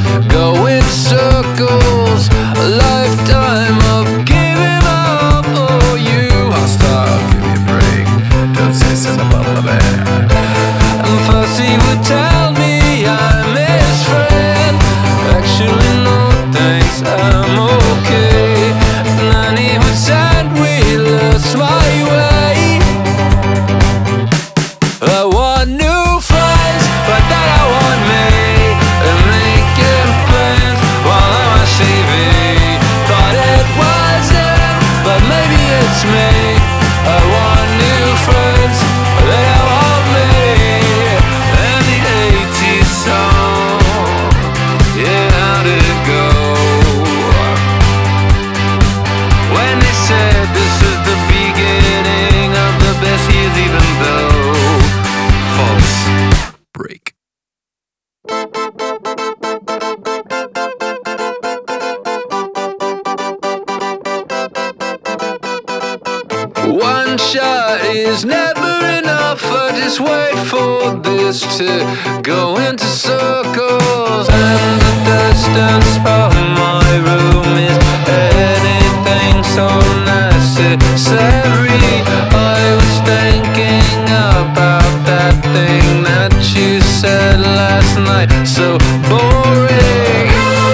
go in circles, a lifetime of giving up for you. I'll stop, give me a break, don't say something about my bad. And first he would tell me I'm his friend. Actually no thanks, I'm okay. And then he would send wheelers my way. I want new friends, but then I want me. And making plans while I'm on TV. Thought it was him, but maybe it's me. I want new friends, but they don't want me. And the 80s song, yeah, how did it go? When they said this is the beginning of the best years, even though false break. One shot is never enough. I just wait for this to go into circles. And the distance from my room is anything so necessary. I was thinking about that thing that you said last night. So boring.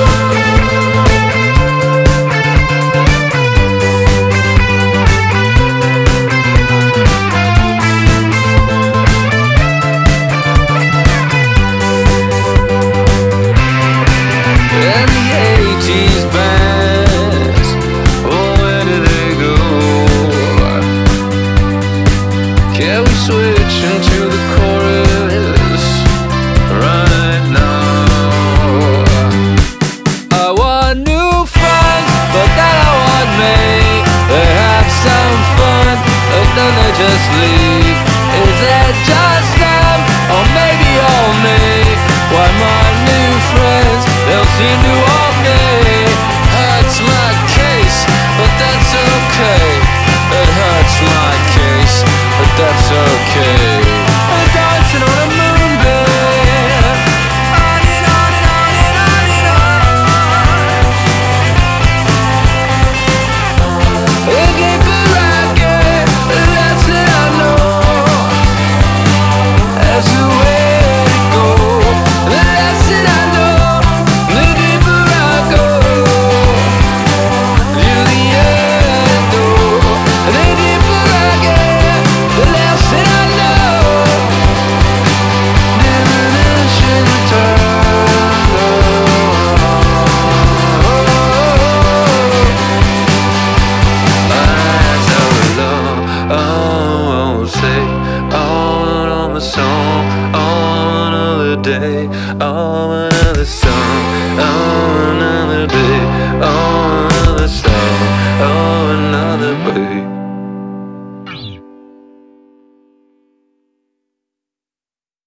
And the 80s bands, oh, where do they go? Can we switch into the chorus right now? I want new friends, but they don't want me. They have some fun, but then they just leave. Is it just them, or maybe all me? Why my new friends, they'll seem to want me. Hurts my case, but that's okay. It hurts my case, but that's okay. I'm dancing on a moonbeam, on and on and on and on and on. A deeper racket, that's it I know. That's the way to go. That's it I know. The deeper I go, to the end, oh. The deeper I get, the less that I know. Diminishing return, eyes are alone, oh, say, on a song, on another day, on another song, on another day, on